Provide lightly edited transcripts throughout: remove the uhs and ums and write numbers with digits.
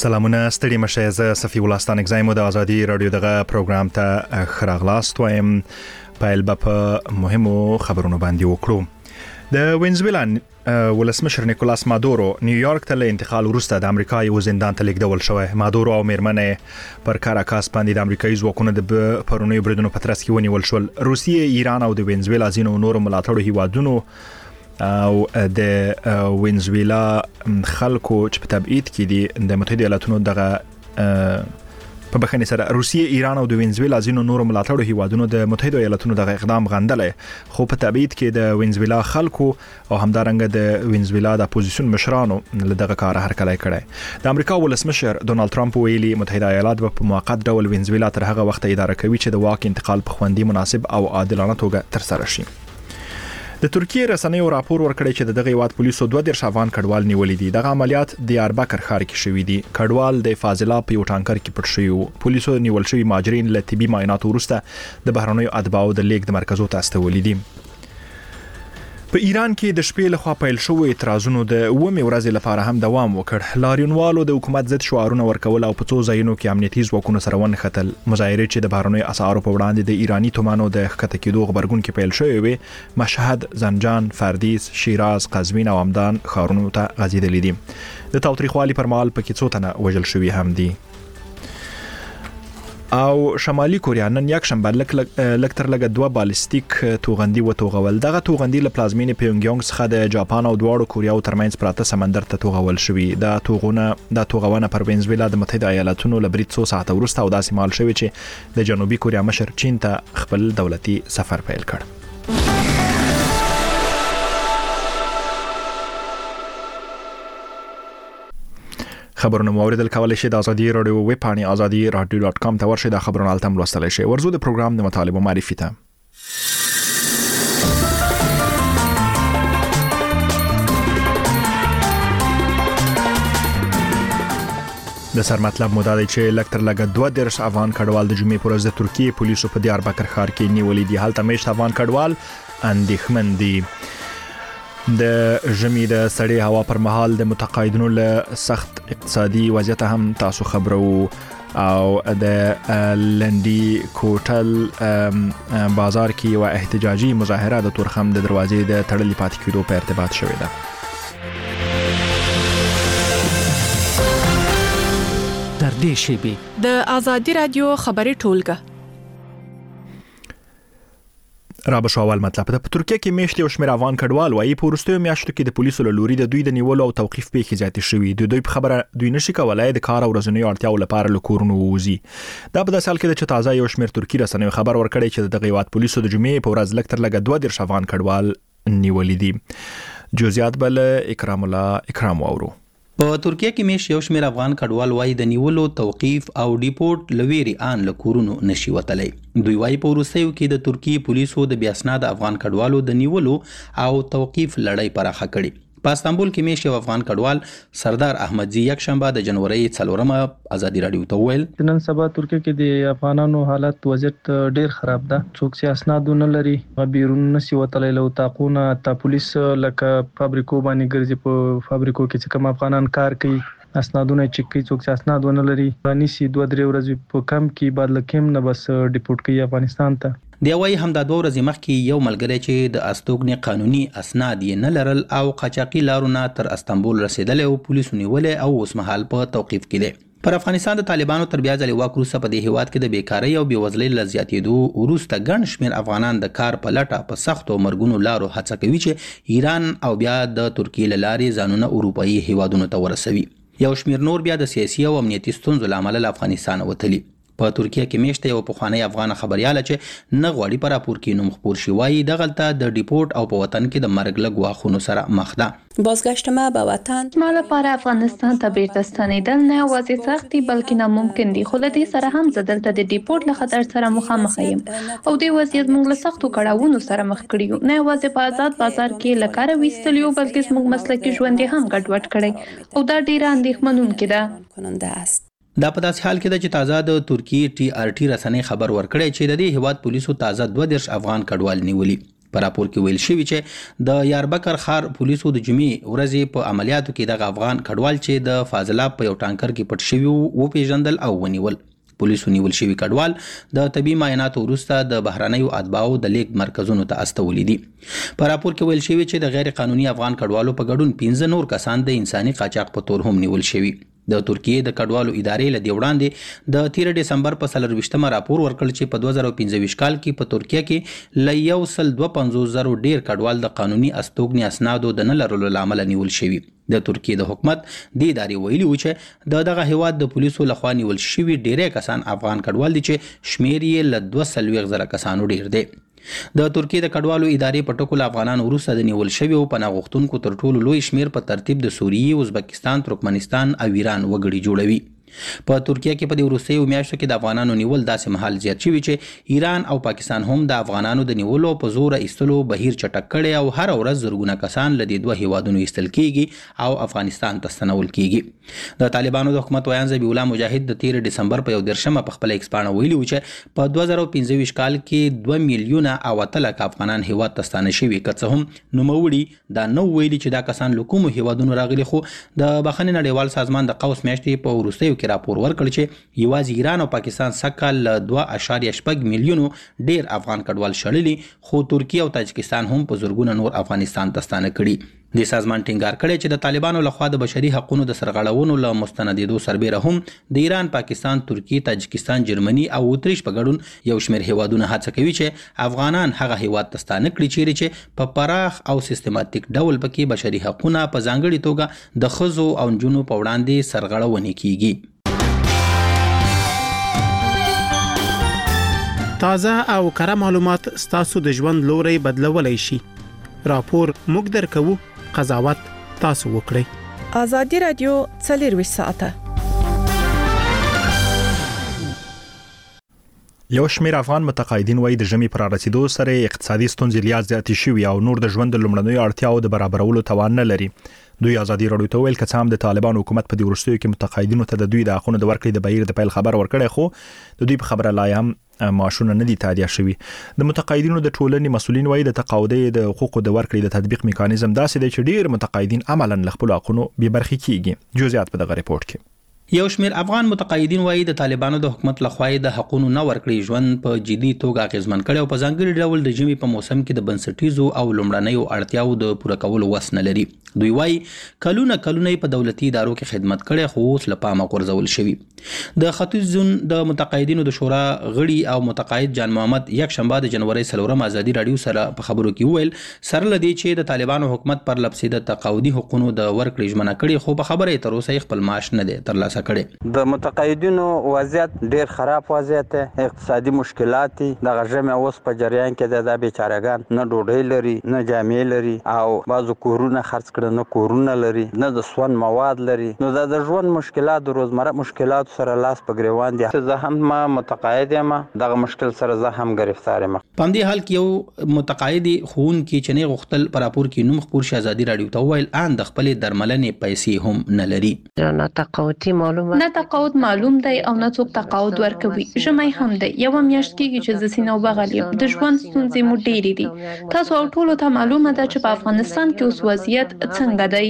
سلامونه ستړي مشه زه صفي الله ستانک زایم د ازادي رادیو دغه پروګرام ته خراغلاست وایم پایل په مهمو خبرونو باندې وکړو. د وینزویلا ولسمشر نیکولاس مادورو نیویارک ته له انتقال وروسته د امریکا یو زندان ته لیږدول شوی. مادورو او میرمنې پر کاراکاس باندې د امریکایي ځواکونو د پرونیو بریدونو په ترڅ کې ونیول شول. روسیې، ایران او د وینزویلا ځینو نورو ملاتړو هیوادونو او د وینزویلا خلکو چې په تبعید کې دي د متحده ایالاتونو دغه په بخښنې سره روسیې، ایران او د وینزویلا ځینو نورو ملاتړو هیوادونو د متحده ایالاتونو دغه اقدام غندلې، خو په تبعید کې د وینزویلا خلکو او همدارنګه د وینزویلا د اپوزیسیون مشرانو له دغه کار هرکلی کړی. د امریکا ولسمشر ډونالد ټرمپ ویلي متحده ایالات په موقت ډول وینزویلا تر هغه وخت اداره کوي چې د واک انتقال په خوندي، مناسب او عادلانه توګه ترسره شي. د ترکیه رسنیو راپور ورکړی چې دغه هیواد پولیسو 22 افغان کډوال نیولې دي. دغه عملیات د دیاربکر ښار کې شوې دي. کډوال د فاضله په یو ټانکر کې پټ شوي وو. پولیسو نیول شوي ماجرین له طبي معایناتو وروسته د بهرنیو اتباعو د لیږد مرکزو ته استولي دي. په ایران کې د شپې لخوا پیل شوی اعتراضونو د 9 ورځې لپاره هم دوام وکړ. لاریونوالو د حکومت ضد شعارونه ورکول او په څو ځایونو کې امنیتي ځواکونو سره ونښتل. مظاهرې چې د بهرنیو اسعارو په وړاندې د ایرانی تومانو د ښکته کېدو غبرګون کې پیل شوی وي، مشهد، زنجان، فردیس، شیراز، قزوین او همدان ښارونو ته غځېدلي دي. د تاوتریخوالي پر مهال پکې څو تنه وژل شوي هم دي. او شمالي کوریا نن یک شنبه لک تر لګه 2 بالستیک توغندي وتوغول. دغه توغندي له پلازمینې پیونګیانګ څخه د جاپان او دواړو کوریاو ترمنځ پراته سمندر ته توغول شوي. دا توغونه پر وینزویلا د متحده ایالاتونو له برید 100 ساعته وروسته او داسې مهال شوی چې د جنوبي کوریا مشر چین ته خپل دولتي سفر پیل کړ. خبرونه موریدل کولای شي د ازادي رادیو ویب پاڼې azadi.radio.com ته ورشي. د خبرونو التم لوستلای شي. ورزو د پروګرام د مطالبه معرفي ته. د سر مطلب مو دا دی چې لکتر لګه 22 افغان کډوال د جمعې پر ورځ د ترکیه پولیسو په دیاربکر ښار کې نیولې دي. هلته میشت افغان کډوال اندېښمن دي. د ژمي د سړې هوا پر مهال د متقاعدینو له سخت اقتصادي وضعیت هم تاسو خبرو او د لندي کوټل بازار کې یو احتجاجي مظاهره د تورخم د دروازې د تړلې پاتې کېدو په ارتباط شوې ده. در دې شیبي د ازادي رادیو خبري ټولګه را به شوال مطلب ده. په ترکیه کې میشت یو شمېر افغان کډوال وايي په وروستیو میاشتو کې د پولیسو له لوري د دوی د نیولو او توقیف پیښې زیاتې شوي. دوی په خبره دوی نشي کولای د کار او ورځنیو اړتیاوو لپاره له کورونو ووځي. دا په داسې حال کې ده چې تازه یو شمېر ترکي رسنیو خبر ورکړی چې دغه هیواد پولیسو د جمعې په ورځ لکتر لګه 22 افغان کډوال نیولې دي. جزئیات بل اکرام الله اکرام واورو. په ترکیه کې میش یو شمېر افغان کډوال وايي د نیولو، توقیف او ډیپورت لويري ان له کورونو نشي وتلی. دوی وايي په وروستیو کې د ترکیه پولیسو د بیا اسناد افغان کډوالو د نیولو او توقیف لړۍ پراخه کړې. په استانبول کې میش یو افغان کډوال سردار احمدزي یک شنبه د جنوري 4 ازادي رادیو ته ویل نن سبا ترکیه کې د افغانانو حالت وضعیت ډیر خراب ده. څوک چې اسنادونه لري بیرون نشي وتلی له تاقونه تا پولیس لکه فابریکو باندې ګرځي. په فابریکو کې چې کوم افغانان کار کوي اسنادونه چک کوي. څوک چې اسنادونه لري نشي 2-3 ورځې په کم کې بعد لکم نه بس ډیپورت کوي افغانستان ته. دی وايي همدا 2 ورځې مخکې یو ملګری چې د استوګنې قانوني اسناد یې نه لرل او قاچاقي لارونه تر استانبول رسیدلی او پولیسو نیولې او اوس مهال په توقیف کې دی. پر افغانستان د طالبانو تر بیا ځلې واک وروسته په دې هیواد کې د بیکارۍ او بېوزلۍ له زیاتېدو وروسته ګڼ شمېر افغانان د کار په لټه په سختو مرګونو لارو هڅه کوي چې ایران او بیا د ترکیې له لارې ځانونه اروپایي هیوادونو ته ورسوي. یو شمېر نور بیا د سیاسي او امنیتي ستونزو له امله له افغانستانه وتلي. په ترکیه کې میشته یو پخوانی افغان خبرياله چې نه غواړي په راپور کې نوم خپور شي وايي دغلته د ډیپورت او په وطن کې د مرګ له ګواښونو سره مخ ده. بازگشت ما به وطن ما لپاره افغانستان ته بیرته ستنېدل نه یوازې سخت دي بلکې ناممکن دي. خو له دې سره هم زه دلته د ډیپورت له خطر سره مخامخ یم او دې وضعیت موږ له سختو کړاوونو سره مخ کړیو. نه یوازې په آزاد بازار کې له کاره ویستلیو بلکې زموږ مسلکي ژوند هم ګډوډ کړی او دا ډیره اندېښمنونکې ده. دا په داسې حال کې ده چې تازه د ترکیې TRT رسنۍ خبر ورکړی چې د دې هیواد پولیسو تازه 22 افغان کډوال نیولي. په راپور کې ویل شوی چې د یاربکر خار پولیسو د جمعې ورځې په عملیاتو کې د افغان کډوال چې د فاضلاب په یو ټانکر کې پټ شوی و پیژندل او ونیول. پولیسو نیول شوی کډوال د طبي معایناتو وروسته د بهرنیو اتباعو د لیږد مرکزونو ته استولي دي. په راپور کې ویل شوی چې د غیر قانوني افغان کډوالو په ګډون 15 نور کسان د انساني قاچاق په تور هم نیول شوی. د ترکیې د کډوالو ادارې له دې وړاندې د 13 ډسمبر په 24مه راپور ورکړ چې په 2015 کال کې په ترکیه کې ل 152,000 ډیر کډوال د قانوني استوګنې اسنادو د نه لرلو لامل نیول شوی. د ترکیې د حکومت د ادارې ویلي و چې دغه هیواد د پولیسو لخوا نیول شوی ډیری کسان افغان کډوال دي چې شمیر یې ل 240,000 کسانو ډیر دی. د ترکیې د کډوالو ادارې په ټکو افغانان وروسته د نیول شوی او پناه غوښتونکو تر ټولو لوی شمیر په ترتیب د سوریې، ازبکستان، ترکمنستان او ایران وګړي جوړوي. په ترکیه کې په دې وروستیو میاشتو کې د افغانانو نیول داسې مهال زیات شوي چې ایران او پاکستان هم د افغانانو د نیولو په زور ایستلو بهیر چټک کړي او هر ورځ زرګونه کسان له دې دوه هیوادونو ایستل کیږي او افغانستان ته ستنول کیږي. د طالبانو د حکومت ویان ذبیح الله مجاهد د 13 ډسمبر په 1 په خپل ایکس پاڼه ویلي و چې په 2015 کال کې 2 میلیونه او 8 لک افغانان هیواد ته ستانه شوي، که څه هم نوموړي دا نو ویلي چې دا کسان له کومو هیوادونو راغلي، خو د بخښنې نړیوال سازمان د قوس میاشتې په وروستیو کې راپور ورکړ چې یوازې ایران او پاکستان سکه ل 2.8 میلیونو ډیر افغان کډوال شړلي، خو ترکیه او تاجکستان هم په زرګونه نور افغانستان ته ستانه کړي. د سازمان ټینګار کړی چې د طالبانو لخوا د بشري حقوقو د سرغړونو له مستندېدو سربېره هم د ایران، پاکستان، ترکیه، تاجکستان، جرمني او اتریش په ګډون یو شمېر هیوادونه هڅه کوي چې افغانان هغه هیواد ته ستانه کړي چیرې چې په پراخ او سیستماتیک ډول پکې بشري حقوقونه په ځانګړي توګه د ښځو او نجونو په وړاندې سرغړونې کیږي. تازه او کره معلومات ستاسو د ژوند لوري بدلولای شي. راپور موږ درکو، قضاوت تاسو وکړئ. ازادي رادیو 24 ساعته. یو شمېر افغان متقاعدین وایي د ژمي پر رسیدو سره اقتصادي ستونزې لا زیاتې شوي او نور د ژوند د لومړنیو اړتیاوو د برابرولو توان نه لري. دوی ازادي رادیو ته ویل چې هم د طالبان حکومت په دې وروستیو کې متقاعدینو ته د دوی د حقوقو د ورکړې د بهیر د پیل خبر ورکړي، خو د دوی په خبره لا هم معاشونه نه دي تادیه شوي. د متقاعدینو د ټولنې مسؤلین وایي د تقاعد د حقوقو د ورکړې د تطبیق میکانیزم داسې دی چې ډیر متقاعدین عملاً له خپل حقوقو بې برخې کیږي. جزئیات په دغه ریپورت کې. یو شمېر افغان متقاعدین وایي د طالبانو د حکومت لخوا د حقوقو نه ورکړې ژوند په جدي توګه اغیزمن کړي او په ځانګړي ډول د ژمي په موسم کې د بنسټیزو او لومړنیو اړتیاو د پوره کولو وس نه لري. دوی وایي کلونه په دولتي ادارو کې خدمت کړي، خو اوس له پامه غورځول شوي. د ختیځ زون د متقاعدینو د شورا غړي او متقاعد جان محمد یک شنبه د جنوري 4 ازادي رادیو سره په خبرو کې وویل سره لدی چې د طالبانو حکومت پر لپسې د تقاعدي حقوقو د ورکړې ژمنه کړي، خو په خبره تر اوسه خپل معاش نه دی ترلاسه کړي. د متقاعدینو وضعیت ډیر خراب وضعیت دی، اقتصادي مشکلات دي. د غژمه اوس په جریان کې د بیچارهګان نه ډوډۍ لري، نه جامې لري او بعضو کورونه خرڅ کړي نه کورونه لري، نه د سون مواد لري. نو د ژوند مشکلات، د روزمره مشکلات سره لاس په ګریوان دي. زه هم متقاعد یم، دغه مشکل سره زه هم گرفتار یم. په دې حال کې یو متقاعد خون کې چنې غختل پر راپور کې نوم خبر شاهزادي رادیو ته ویل ان د خپل درملنې پیسې هم نه لري. نه تقاعدي معلومات، نه تقاعد معلوم دی او نه څوک تقاعد ورکوي. ژمی هم دی، یو میاشت کېږي چې زه سینو بغلیم. د ژوند ستونزې مو ډېرې دي. تاسو ټول ته معلومه ده چې په افغانستان کې اوس وضعیت څنګه دی.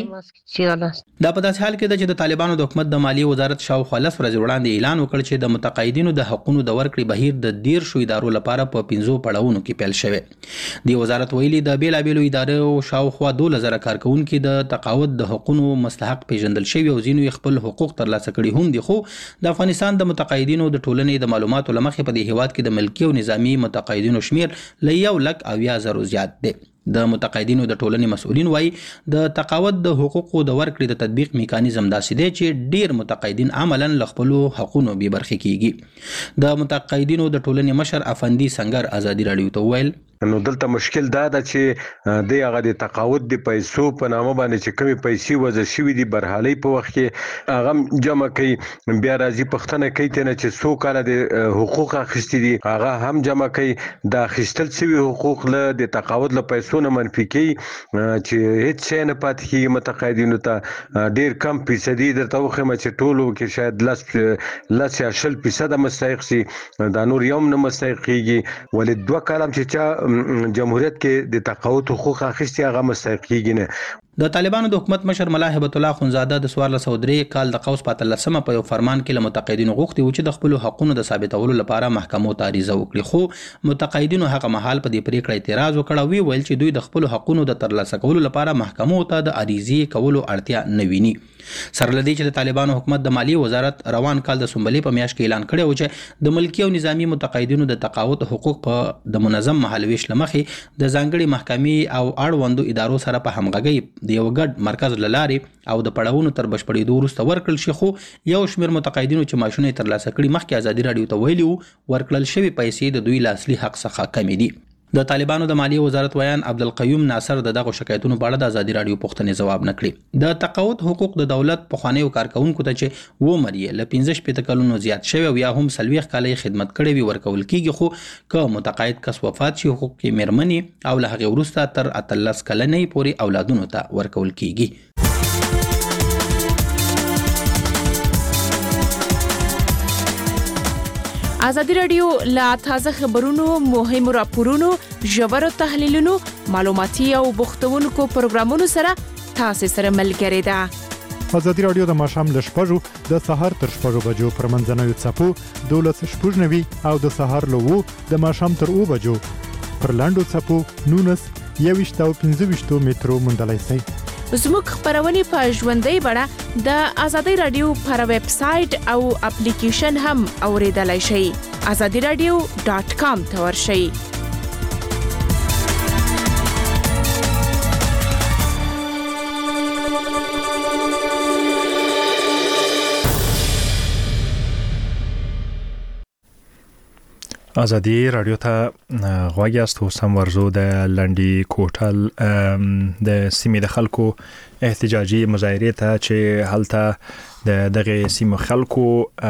دا په داسې حال کې ده چې د طالبانو د حکومت د مالیې وزارت شاوخوا 10 ورځې وړاندې اعلان وکړ چې د متقاعدینو د حقوقو د ورکړې بهیر د 13 ادارو لپاره په 15 پړاوونو کې پیل شوی. د وزارت ویلي د بیلابېلو ادارو شاوخوا 2000 کارکونکو د تقاعد د حقوقو مستحق پیژندل شوی او ځینو خپل حقوق ترلاسه کړي هم دي، خو د افغانستان د متقاعدینو د ټولنې د معلوماتو لمخې په دې هیواد کې د ملکی او نظامی متقاعدینو شمیر ل 1,80,000 زیات دی. د متقاعدینو د ټولنې مسؤلین وایي د تقاعد د حقوقو د ورکړې د تطبیق میکانیزم داسې دی چې ډیر متقاعدین عملاً له خپل حقوقو بې برخې کیږي. د متقاعدینو د ټولنې مشر افندي سنگر ازادي رادیو ته ویل نو دلته مشکل دا ده چې د هغه د تقاعد د پیسو په نامه باندې چې کمی پیسې وځي شوی دي برحالي په وخت کې هغه جمع کوي، بیا راځي پښتنه کوي ته نه چې 100 کال د حقوق اخیستي دي هغه هم جمع کوي. د اخیستل شوی حقوق له د تقاعد له پیسو نه منفي کوي چې هیڅ شی نه پاتې کیږي. متقاعدینو ته ډیر کم فیصدي درته وخم چې ټولو کې شاید 10% مستحق سي، دا نور یوم نه مستحق کیږي. ولې 2 کالم چې جمهوریت کې د تقاعد حقوق اخیستي هغه مستحقيږي نه. د طالبانو د حکومت مشر ملا هبت الله خونزاده د 1403 کال د قوس په 13 په یو فرمان کې له متقاعدینو غوښتي و چې د خپل حقوقو د ثابتولو لپاره محکمو ته عریضه وکړي، خو متقاعدینو هغه مهال په دې پریکړه اعتراض وکړ او ویل چې دوی د خپل حقوقو د ترلاسه کولو لپاره محکمو ته د عریضې کولو اړتیا نه ویني. سره لدی چې د طالبانو حکومت د مالیې وزارت روان کال د سنبلې په میاشت کې اعلان کړی و چې د ملکی او نظامی متقاعدینو د تقاعد حقوق په د منظم مهالويش لمخې د ځانګړي محکمې او اړوندو ادارو سره په همغږي د یو ګډ مرکز لاري او د پړاوونو تر بشپړېدو وروسته ورکړل شي، خو یو شمېر متقاعدینو چې معاشونه ترلاسه کړي مخکې ازادي راډیو ته ویلي ورکړل شوی پیسې د دوی له اصلي حق څخه کمې دي. د طالبانو د مالیې وزارت ویان عبدالقیوم ناصر دغه شکایتونو په اړه د ازادي راډیو پوښتنې جواب نکړي. د تقاعد حقوق د دولت په خوانیو کارکونکو ته چې و مریه ل 15 کلونو زیات شوی او یا هم 40 کالې خدمت کړي وي ورکول کیږي، خو که متقاعد کس وفات شي حقوق کې مېرمنې او له هغې وروسته تر 13 کلنۍ پورې اولادونو ته ورکول کیږي. ازادي راډیو لا تازه خبرونو، مهمو راپورونو، ژورو تحلیلونو، معلوماتي او بوختونکو پروګرامونو سره تاسو سره ملګری ده. ازادي راډیو د ماښام ل 6:00 د سهار تر 6:00 بجو پر منځنوي څپو 12:90 او د سهار له 2 د ماښام تر 2 بجو پر لاندو څپو 19 او 25 مترو موندلای شئ. زموږ خبرونه په ژوندۍ بڼه د ازادي راډیو پر ویب سټ او اپلیکیشن هم اوریدلای شئ. azadiradio.com ته ورشئ. ازادي راډیو ته غواړی است سم ورزو د لنډي کوټل د سیمې د خلکو احتجاجي مظاهره ته چې هلته د دغه سیمه خلکو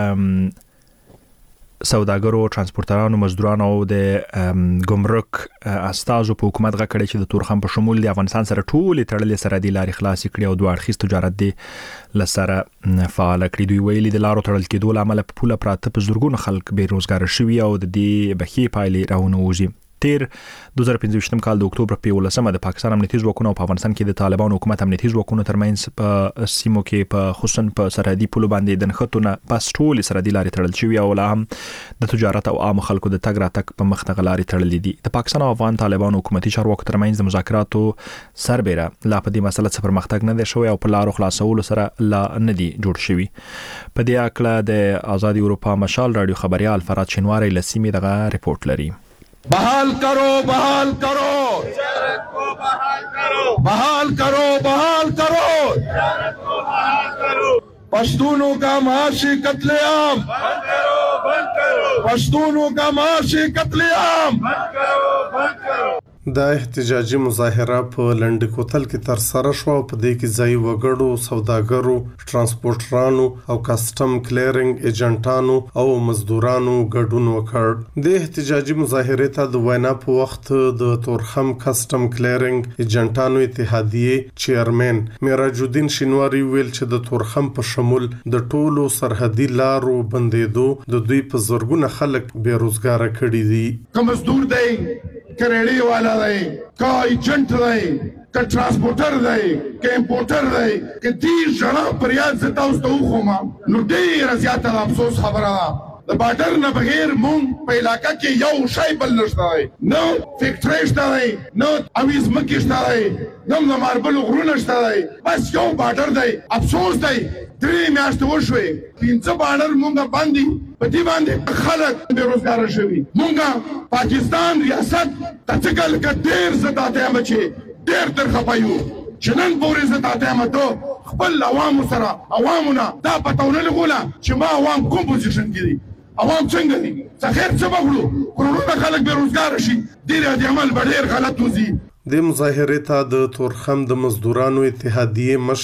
سوداګرو، ترانسپورټرانو، مزدورانو او د ګمرک استازو په حکومت غکړي چې د تورخم په شمول د افغانستان سره ټول تړلې سرحدي لارې خلاص کړي او دوه اړخیز تجارت دی لسره فعال کړي. دوی ویلي د لارو تړل کېدو لامل په پوله پراته په زورګونو خلک بیروزګار شوي او د دې بخي پایلې راونه وځي. تیر 2015 کال د اکتوبر په 11مه د پاکستان امنیتي ځواکونو په افغانستان کې د طالبانو حکومت امنیتي ځواکونو ترمنځ په سیمو کې په خصوصا په سرحدي پولو باندې د نښتونه پس ټول سرحدي لارې تړل شوی او لا هم د تجارت او عام خلکو د تګ راتګ په مخ ته لارې تړلې دي. د پاکستان او افغان طالبانو حکومتي چارواکو ترمنځ د مذاکراتو سربېره لا په دې مسله څه پرمختګ نه دی شوی او په لارو خلاصولو سره لا نه دی جوړ شوی. په دې اړه د آزادي اروپا مشال رادیو خبريال فرات شینواری لسیمې دغه ریپورت لري. बहाल करो तिजारत को बहाल करो पश्तूनों का माशी कत्लेआम बंद करो पश्तूनों का माशी कत्लेआम बंद करो. دا احتجاجي مظاهره په لنډ کوتل کې تر سره شو او په دې کې ځای وګړو، سوداګرو، ترانسپورټرانو او کسٹم کلیرینګ ایجنټانو او مزدورانو ګډون وکړ. د احتجاجي مظاهره ته د وینا په وخت د تورخم کسٹم کلیرینګ ایجنټانو اتحادیه چیرمن معراج الدین شینواری ویل چې د تورخم په شمول د ټولو سرحدي لارو بندیدو د دوی په زورګونه خلک بیروزګار کړي دي. کوم مزدور دی، کریډي والا دی، کا ایجنټ دی، کا ترانسپورټر دی، کا امپورټر دی، که دې ژړا پریاد زتا اوس ته وخوما نو ډېر زیاته افسوس خبره ده. د باډر نه بغیر مونږ په علاقه کې یو شی بل نشته دی، نو فیکټری شته دی، نو اویز مکه شته دی، نو د ماربل غرونه شته دی، بس یو باډر دی. افسوس دی 3 میاشتې وشوي 15 باډر مونږ باندې په دې باندې خلک بیروزګار شوي. مونږ پاکستان ریاست تڅکل کډیر زداته مچي ډیر تر خپایو چې نن پورې زداته مته خپل عوامو سره عوامونه دا پتاونه لګولا چې ما عوام کوم پوزیشن کې دي، عوام څنګه دي، څه خیر څه وګړو کروڑونه خلک بیروزګار شي، ډیر د عمل ډیر غلط وزي. د مظاهره ته د تورخم د مزدورانو اتحادیه مشر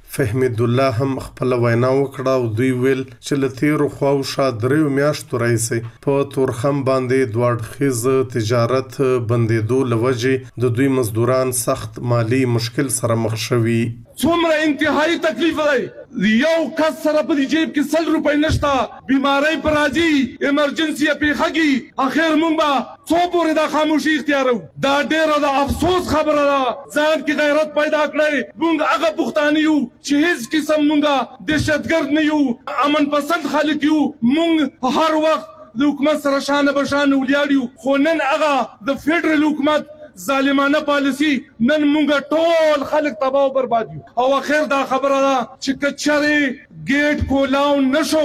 فهمید الله هم خپل وینا وکړه او دوی ویل چې له تیرو خواوشا 3 میاشتو راځي په تورخم باندې دواړخیز تجارت بندیدو لوجه د دوی مزدوران سخت مالی مشکل سره مخ شوي. څومره انتهایی تکلیف دی یو کس سره په جیب کې 100 روپۍ نشته بیماری پر راځي ایمرجنسي پیښږي اخر مونږ به څو پورې د خاموشي اختیارو دا ډیره د افسوس خبره ده ځان کې غیرت پیدا کړئ مونږ هغه پښتانه یو چې هیڅ قسم مونږه دهشتګرد نه یو امن پسند خلک یو مونږ هر وخت د حکومت سره شانه بشانه ولیاړو خو نن هغه د فدرال حکومت ظالمانه پالیسی نن مونږه ټول خلک تباہ او برباد یو او اخر دا خبره ده چې کچاري گیټ کولاو نشو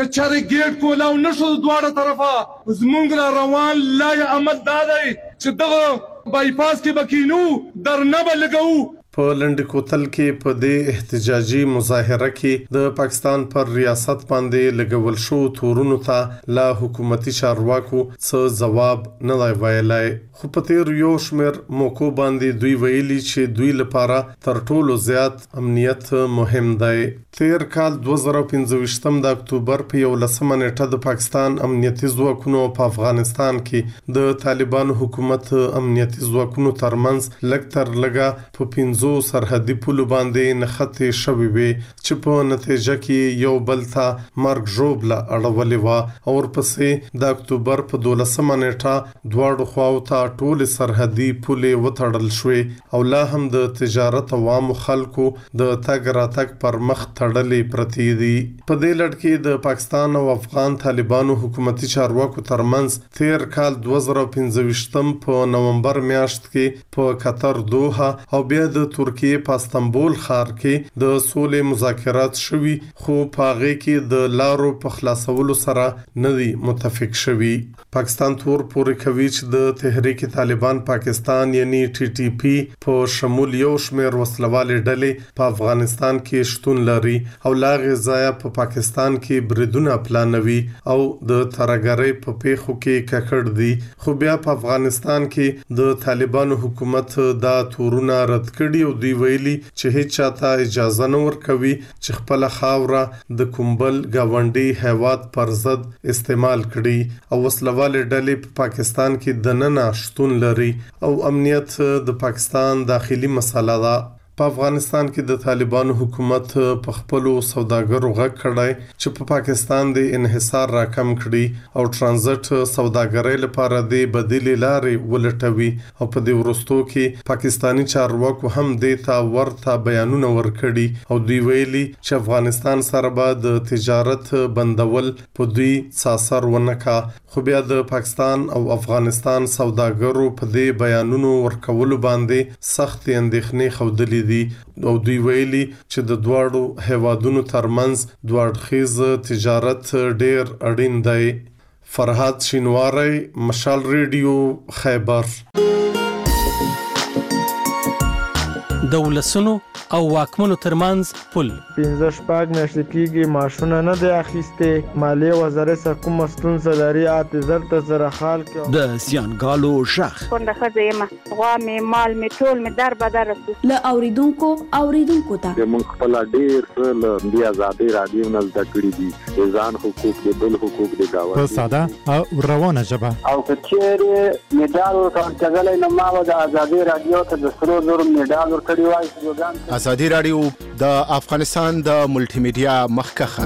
دواړه طرفه زمونږ روان لای عمل دادای چې دغه بایپاس کې بکینو درنه بلګو. په لنډ کوتل کې په دې احتجاجي مظاهره کې د پاکستان پر ریاست باندې لګول شو تورونو ته لا حکومتي چارواکو څه جواب نه دی ویلای خو په تیر یو شمیر موکو باندې دوی ویلي چې دوی لپاره تر ټولو زیات امنیت مهم دی. تیر کال 2015 د اکتوبر په 11 نیټه د پاکستان امنیتي ځواکونو په افغانستان کې د طالبانو حکومت امنیتي ځواکونو ترمنځ لکتر لګا په 15 سرحدي پولو باندې نښتې شوې وي چې په نتیجه کې یو بل ته مرګ ژوبله اړولې وه او ورپسې د اکتوبر په 12 نیټه دواړو خواو ته ټول سرحدي پولې وتړل شوې او لا هم د تجارت عوامو خلکو د تګ راتګ پر مخ تړلې پرتې دي. په دې لړ کې د پاکستان او افغان طالبانو حکومتي چارواکو ترمنځ تیر کال 2015 په نومبر میاشت کې په قطر دوحه او بیا د ترکیه په استانبول ښار کې د سولې مذاکرات شوي خو په هغه کې د لارو په خلاصولو سره نه دي متفق شوي. پاکستان تور پورې کوي چې د تحریک طالبان پاکستان یعنی TTP په شمول یو شمیر وسلوالې ډلې په افغانستان کې شتون لري او لا غذایا په پاکستان کې بریدونه پلانوي او د ترګری په پیښو کې ککړ دي خو بیا په افغانستان کې د طالبانو حکومت دا تورونه رد کړي او دوی ویلي چې هیڅ چاته اجازه نه ورکوي چې خپل خاوره د کومبل گاونډي هیواد پر ضد استعمال کړي او وسلوالې ډلې په پاکستان کې دننه شتون لري او امنیت د پاکستان داخلي مسله ده. په افغانستان کې د طالبانو حکومت په خپل سوداګرو غږ کړای چې په پاکستان د انحصار راکم کړي او ترانزیت سوداګرۍ لپاره د بدیل لارې ولټوي او په دې ورستو کې پاکستانی چارواکو هم د تا ورته بیانونه ورکړي او دوی ویلي چې افغانستان سره به د تجارت بندول په دوی ساسر ونکا خو بیا د پاکستان او افغانستان سوداګرو په دې بیانونو ورکولو باندې سخت اندېښنې خوده او دوی ویلي چې د دواړو هیوادونو ترمنځ دواړخیز تجارت ډیر اړین دی. فرهاد شینواری، مشال ریډیو، خیبر. د ولسونو او واکمنو ترمنځ پل 15 میاشتې کېږي معاشونه نه دی اخیسته مالیه وزارت سره کوم ستونزه لري اعتذار ته سره حال کې د زیانګالو شخ څنګه خزه ما غوا می مال می ټول می در بدر ل اوریدونکو ته موږ خپل ډیر څه د آزادي رادیو نه زده کړی دي ځان حقوق د بل حقوق د گاوه په ساده او روانه ژبه او کچېره میډال ورکړل نو ما د آزادي رادیو ته د سرو زر میډال ورکړی وای. آزادی رادیو د افغانستان د ملټي میډیا مخکخه.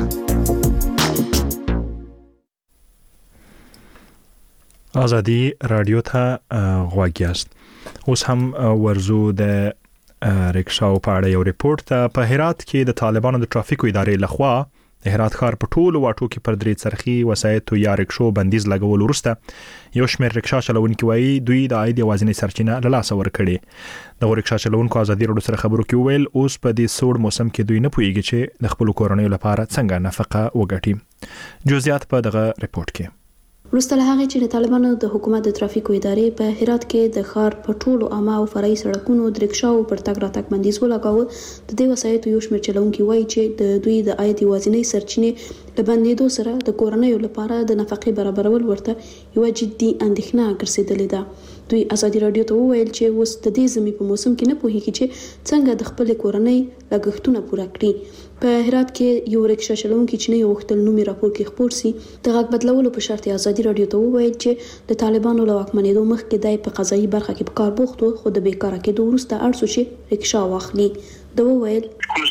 آزادی رادیو ته غواګیاست. اوس هم ورزو د رکشاو په اړه یو ریپورت ته. په هرات کې د طالبانو د ټرافیکو ادارې لخوا د هرات ښار په ټولو واټو کې پر درې څرخي وسایطو یا رکشو بندیز لګول وروسته یو شمېر رکشا چلونکي وایي دوی د عاید یوازینۍ سرچینه له لاسه ورکړې. دغو رکشا چلونکو ازادي راډیو سره خبرو کې وویل اوس په دې سوړ موسم کې دوی نه پوهیږي چې د خپلو کورنیو لپاره څنګه نفقه وګټي. جزئیات په دغه ریپورت کې. وروسته له هغې چې د طالبانو د حکومت د ترافیکو ادارې په هرات کې د ښار په ټولو عامه او فرعي سړکونو د رکشاو پر تګ راتګ بندیز ولګاوه، د دې وسایطو یو شمېر چلونکي وایي چې د دوی د عاید یوازینۍ سرچینې له بندېدو سره د کورنیو لپاره د نفقې برابرول ورته یوه جدي اندېښنه ګرځېدلې ده. دوی ازادي رادیو ته وویل چې اوس د دې زمي په موسم کې نه پوهیږي چې څنګه د خپل کورنۍ لګښتونه پوره کړي. په هرات کې یو رکشا چلونکي چې نه غوښتل نومي راپور کې خبر سي د غږ بدلولو په شرط ازادي رادیو ته وویل چې د طالبانو له واکمنېدو مخکې د په قضایي برخه کې په کار بوخت خو د بیکاره کېدو وروسته اړ شو چې رکشا واخلي. دا وویل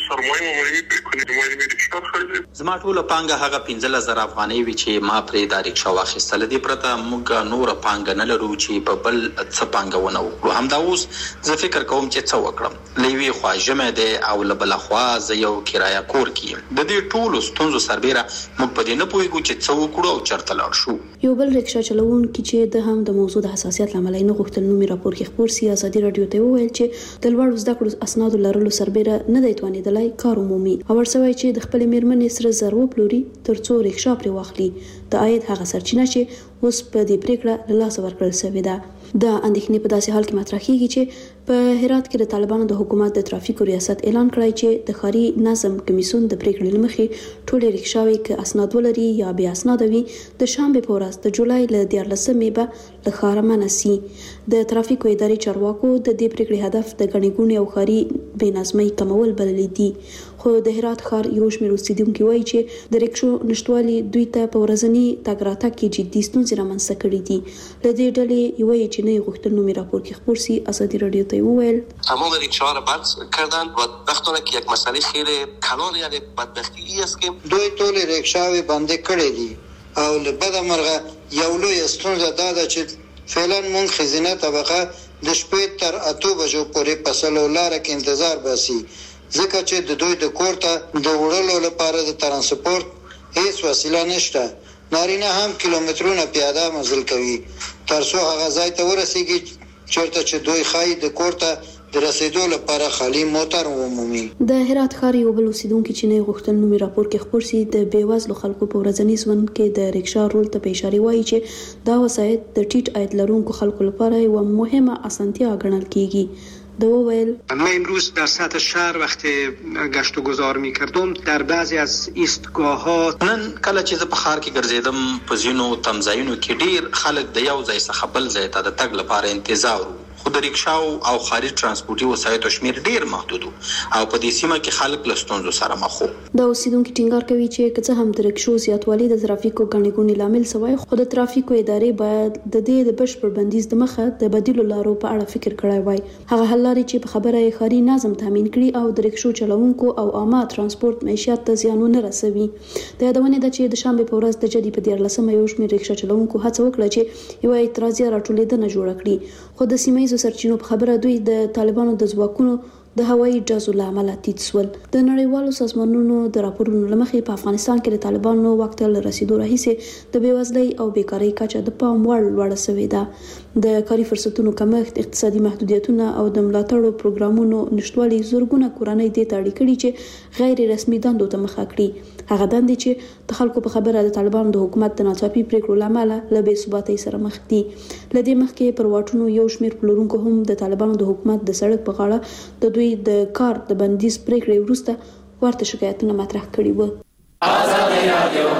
زما ټوله پانګه هغه 15000 افغانۍ وی چې ما پرې د رکشا واخیستل دي پرته موږ نور پانګه نه لرو چې په بل څه پانګه ونه وکړو. همدا اوس زه فکر کوم چې څه وکړم. لوي خواجمه ده او لبل خوا زه یو کرایه کور کیم. د دې ټولو ستونزو سربېره موږ په دې نه پوهیږو چې څه وکړو او چرته لاړ شو. یو بل رکشا چلوونکي چې د هم د موضوع د حساسیت لامل نه غوښتل نومي راپور کې خبر سي ازادي رادیو ته وویل چې د لوړ زده کړو اسناد لرلو سربېره نه دی توانیدلای کار عمومي او ورسوي چې د خپل میرمنې سره ضرور پلوري ترڅو رکشا پرې واخلي. د عاید هغه سرچینه چې اوس په دې پریکړه له لاسه ورکړل شوې ده. د اندېښنې په داسې حال کې مطرح کیږي چې په هرات کې د طالبانو د حکومت د ترافیکو ریاست اعلان کړی چې د ښاري نظم کمیسیون د پریکړې لمخې ټولې رکشاوي که اسناد ولري یا بې اسناد وي د شنبه په ورځ د جولای له 14مې به له ښاره منع سي. د ترافیکو ادارې چارواکو د دې پریکړې هدف د ګڼې ګوڼې او ښاري بې نظمۍ کمول بللی دي. خو د هرات ښار یو شمېر اوسیدونکي وایي چې د رکشو نشټوالي دوی ته په ورځني تګ راتګ کې جدي ستونزې رامنځته کړې دي. له دې ډلې یوه چې نه غوښتل نومي راپور کې خبر سي ازادي رادیو ته وویل تمام رکشه‌ها را بس کردند و وقتی که یک مسئله خیلی کلان یعنی بدبختی است که دوی ټول رکشاوي بندي کړې دي او له بده مرغه یو لوی ستونزه ده چې فعلا مونږ خزینه طبقه د شپې تر 8 بجو پورې په سلولار کې انتظار باسي ځکه چې د دوی د کور ته د وړلو لپاره د ترانسپورت هیڅ وسیله نشته. نارینه هم کیلومترونه پیاده مزل کوي ترڅو هغه ځای ته ورسیږي چېرته چې دوی خای د کور ته د رسیدو لپاره خالي موټر ومومي. د هرات ښار یو بل اوسیدونکي چې نه غوښتل نومي راپور کې خبر سي د بیوزلو خلکو په ورځني ژوند کې د رکشا رول ته په اشاره وایي چې دا وسایط د ټیټ عاید لرونکو خلکو لپاره یو مهمه اسانتیا ګڼل کیږي. دوویل من امروز در سطح شهر وقتی گشت و گذار می‌کردم در بعضی از ایستگاه‌ها نن کله چې زه په ښار کې ګرځېدم په ځینو تمځایونو کې ډیر خلک د یو ځای څخه بل ځای ته د تګ لپاره انتظار وو. خو د رکشاو او خاري ترانسپورتي وسایطو شمیر ډیر محدود او په دې سیمه کې خلک له ستونزو سره مخ وو. دا اوسیدونکي ټینګار کوي چې که څه هم د رکشو زیاتوالی د ترافیکو ګڼې ګوڼې لامل شوی خو د ترافیکو ادارې باید د دې د بشپړ بندیز د مخه د بدیلو لارو په اړه فکر کړی وای. هغه حل لري چې په خبره یې ښاري نظم تامین کړي او د رکشو چلوونکو او عامه ترانسپورت معیشت ته زیان نه رسوي. د یادونه ده چې د شنبه په ورځ د جدي په 14مې یو شمېر رکشا چلوونکو هڅه وکړه چې یو اعتراضي راټولېدنه جوړه کړي خو د سیمایي سرچینو په خبره دوی د طالبانو د ځواکونو د هوایي جزو له امله ټیټ سول. د نړیوالو سازمانونو د راپورونو لمخې په افغانستان کې د طالبانو وخت له رسیدو راهیسې د بیوزلۍ او بیکاری کچه د پام وړ لوړه شوې ده. د کاري فرصتونو کمښت، اقتصادي محدودیتونه او د ملاتړو پروګرامونو نشټوالي زورګونه کورنۍ دې ته اړ کړي چې غیر رسمي دندو ته مخه کړي. هغه دندې چې د خلکو په خبره د طالبانو د حکومت د ناڅاپي پریکړو لامل له بې ثباتۍ سره مخ دي. لدې مخکې پر واټونو یو شمېر پلورونکو هم د طالبانو د حکومت د سړک په غاړه د دوی د کار د بندیز پریکړې وروسته ورته شکایتونه مطرح کړي وو. آزادي رادیو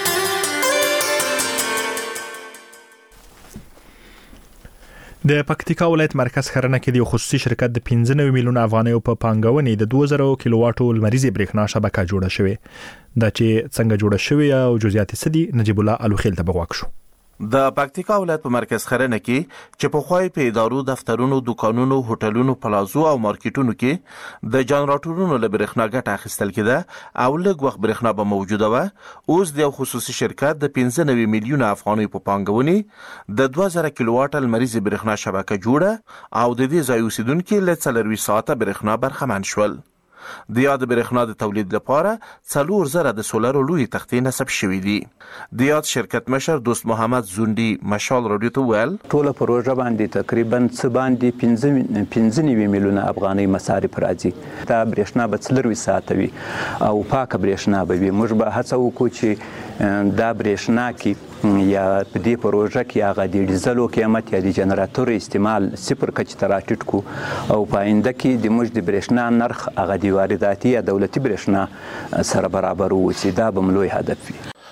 د پکتیکا ولایت مرکز خرنه کې د خصوصي شرکت د 15 میلیون افغانیو په پانګونې د 2000 کیلو واټو لمریزي برېښنا شبکه جوړه شوې دا چې څنګه جوړه شوې او جزئیات سدي نجیب الله الوخیل ته بغواک شو. د پکتیکا ولایت په مرکز خرنه کې چې په خوای په ادارو، دفترونو، دکانونو، هوټلونو، پلازو او مارکیټونو کې د جنراتورونو له برېښنا ګټه اخیستل کېده او لږ وخت برېښنا به موجوده و. اوس د خصوصي شرکت د 15 میلیون افغانۍ په پانګونې د 2000 کیلو واټ لمریزي برېښنا شبکه جوړه او د دې ځای اوسیدونکو له 40 ساعته برېښنا برخمن شول. د یاد برېښنا د تولید لپاره 4000 د سولر لوی تختې نصب شوې دي. د یاد شرکت مشر دوست محمد زوندي مشال رادیو ته ویل ټول پروژه باندې تقریبا څه باندې 15 میلیون افغانۍ مصارف راځي. دا برېښنا به 40 ساعت وي او پاکه برېښنا به وي. موږ به هڅه وکړو چې دا برېښنا کې یا په دې پروژه کې هغه د ډیزلو قیمت یا د جنراتور استعمال صفر کچ ته راټیټ کو او په آینده کې د موږ د برېښنا نرخ هغه د وارداتي یا دولتي برېښنا سره برابر وي. دا به ملوي هدف وي.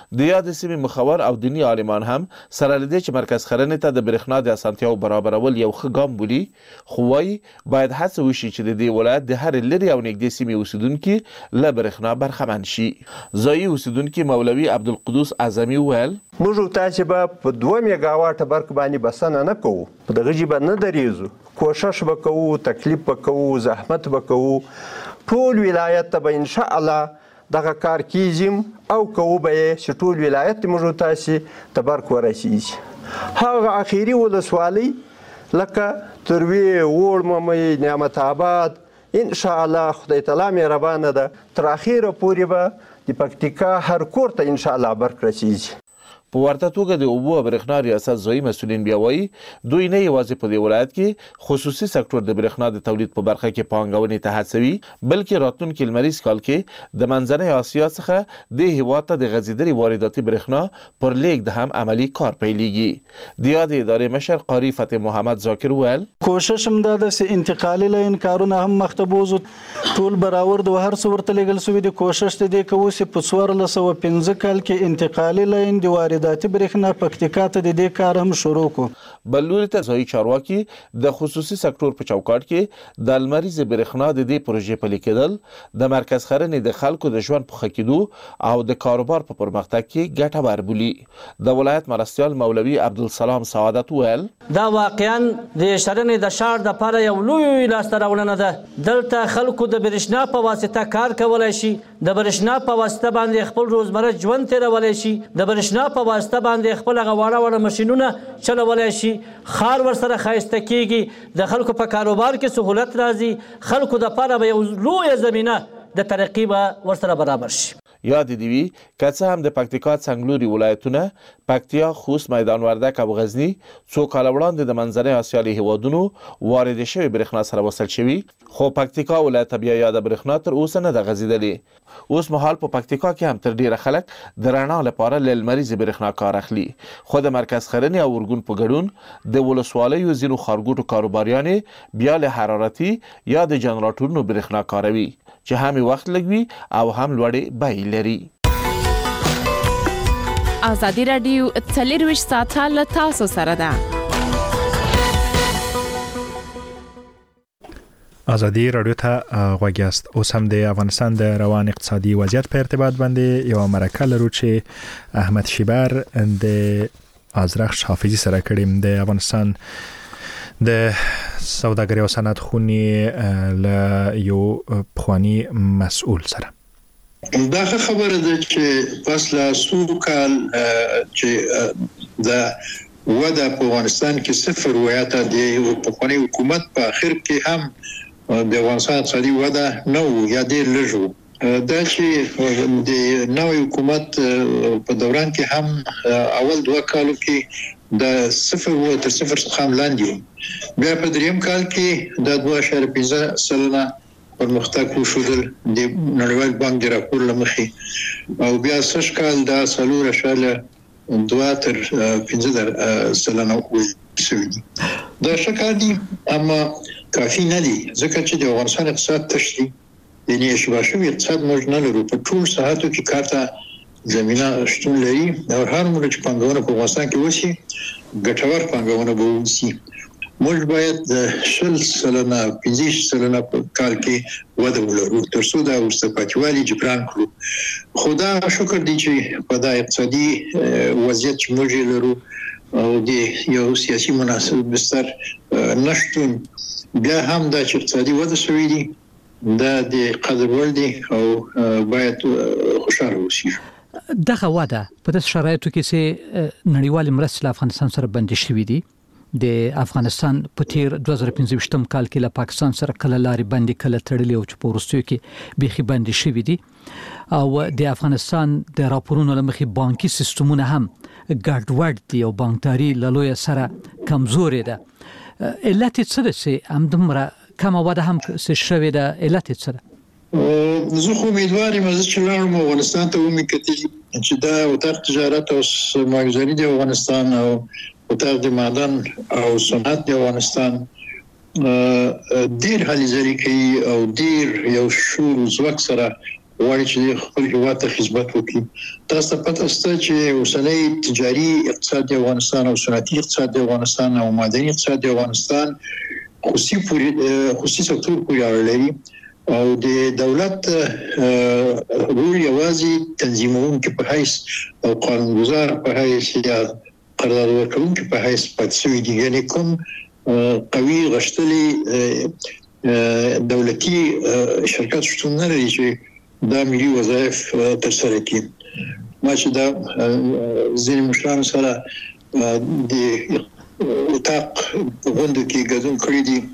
د یاد سیمې مخور او دینی عالمان هم سره لدی چې مرکز خرنې ته د برېښنا د اسانتیاو برابرول یو ښه ګام بولي، خو وايي باید هڅه وشي چې د دې ولایت د هر لري او نږدې سیمې اوسیدونکي له برېښنا برخمن شي. ځایي اوسیدونکي مولوي عبدالقدوس اعظمي وویل موږ تاسو به په 2 میگاواټ برق باندې بسنه نه کوو، په دغه جبه نه دریزو، کوشش وکړو، تکلیف وکړو، زحمت وکړو، ټول ولایت ته به ان شاء الله دغه کار کیږم او کوو به چې ټول ولایت موږ تاسو ته برق ورسیږي. هغه اخیری ولسوالۍ لکه تروی، وړممۍ، نعمت آباد ان شاء الله خدای تعالی مهربانه ده تر اخیره پورې به د پکتیکا هر کور ته ان شاء الله برق رسیږي. په ورته توګه د اوبو او برېښنا ریاست ځایي مسؤلین بیا وایي دوی نه یوازې په دې ولایت کې خصوصي سکتور د برېښنا د تولید په برخه کې پانګونې ته هڅوي، بلکې راتلونکي لمریز کال کې د منځنۍ اسیا څخه د هیواد ته د غځېدلې وارداتي برېښنا پر لیږد هم عملی کار پیلېږي. د یادې ادارې مشر قاري فتح محمد ذاکر وویل کوشش هم دا ده چې انتقالي لاین کارونه هم مخته بوځو، ټول برابر د هر څه ورته لېږل سوي دي. کوشش دې کوو چې په 1415 کال کې انتقالي لاین د وارداتي برېښنا پکتیکا ته د دې کار هم شروع کو. بل لوري ته ځایي چارواکي د خصوصي سکتور په چوکاټ کې د لمریز برېښنا د دې پروژې پلي کېدل د مرکز خرنې د خلکو د ژوند په ښه کېدو او د کاروبار په پرمختګ کې ګټور بولي. د ولایت مرستیال مولوي عبدالسلام سعادت وویل دا واقعا د شرنې د شار د لپاره یو لوی لاسته راوړنه ده. دلته خلکو د برېښنا په واسطه کار کولی شي، د برېښنا په واسطه باندې خپل روزمره ژوند تیرولی شي، د برېښنا په واسطه باندې خپل هغه واړه واړه ماشینونه چلولی شي، خار ورسره ښایسته کیږي، د خلکو په کاروبار کې سهولت راځي، خلکو د لپاره به یو لویه زمینه د ترقي به ورسره برابر شي. یاد دی وی که څه هم د پکتیکا څنګلوري ولایتونه پکتیا، خوست، میدان وردک او غزنی څو کال وړاندې د منځنۍ اسیا له هیوادونو وارد شوی برېښنا سره وصل شوی، خو پکتیکا ولایت بیا یاد برېښنا تر اوسه نه د غځېدلې. اوس مهال په پکتیکا کې هم تر ډیره خلک د رڼا لپاره له لمریز برېښنا کار اخلي، خو د مرکز خرنې او ورګون په ګډون د ولسوالیو ځینو ښارګوټو کاروباریانې بیا له حرارتي یا د جنراتورونو برېښنا کاروي چې هم وخت لګوي او هم لوړې بیې لري. ازادي رادیو 24 ساعته له تاسو سره ده. ازادي رادیو ته غوږ یاست. اوس هم د افغانستان د روان اقتصادي وضعیت په ارتباط باندې یو مرکه لرو چې احمد شیبر د ازرخ حافظي سره کړیم، د افغانستان د سوداګرۍ او صنعت خونې له یو پخوانی مسؤل سره. دا خبره ده چې پس له څو کال چې د وده په افغانستان کې صفر ویاته د پخوانی حکومت په اخر کې هم د افغانستان اقتصادي وده نه و یا ډېر لږ و. دا چې د نوې حکومت په دوران کې هم اول 2 کالو کې د صفر و تر صفر څخه هم لاندې و. بیا په دریم کال کې د 2.5% پرمختګ وشول د نړیوال بانک د راپور لمخې، او بیا سږ کال د 4.2 تر 15% وشوي دي. دا ښه کار دي اما کافي نه دي، ځکه چې د افغانستان اقتصاد تش دی، یعنې اشباه شوي اقتصاد موږ نه لرو. په ټول ساحاتو کې کار ته زمینه شتون لري او هر موږ چې پانګونه په افغانستان کې وشي ګټور پانګونه به وشي. موږ باید 20% 15% په کال کې وده ولرو تر څو دا ورسته پاتېوالي جبران کړو. خو دا شکر دی چې په دا اقتصادي وضعیت چې موږ لرو او د یو سیاسي مناسب بستر نشتون، بیا هم دا چې اقتصادي وده شوې دي دا د قدر وړ دي او باید خوشاله اوسئ. دغه وده په داسې شرایطو کې چې نړیوال مرستې له افغانستان سره بندي شوې دي. د افغانستان په تیر 2015 کال کې له پاکستان سره کله لارې بندي کله تړلې او چې په وروستیو کې بيخي بندي شوې دي، او د افغانستان د راپورونو لمخې بانکي سیستمونه هم ګډوډ دي او بانکداري له لوی سره کمزورې ده. علت څه ده چې همدومره کمه وده هم شوې ده؟ علت څه ده؟ زه خو امیدوار یم چې لاړم افغانستان ته ومې کتلي چې دا وزارت تجارت او سرمایه‌ګذاري د افغانستان او وزارت د معدن او صنعت د افغانستان ډېر هلې ځلې کوي او ډېر یو شور زوک سره غواړي چې خپل هیواد ته خدمت وکړي. تاسو ته پته شته چې اوسنۍ تجاري اقتصاد د افغانستان او صنعتي اقتصاد د افغانستان او معدني اقتصاد د افغانستان خصوصي سکتور پورې اړه لري او د دولت رول یوازې تنظیمونکي په حیث او قانونګذار په حیث یا قرارداد ورکوونکي په حیث پاتې شوی دي. یعنې کوم قوي غښتلي دولتي شرکت شتون نه لري چې دا ملي وظایف ترسره کړي. ما چې دا ځینې مشرانو سره د اتاق غونډه کې ګډون کړی دي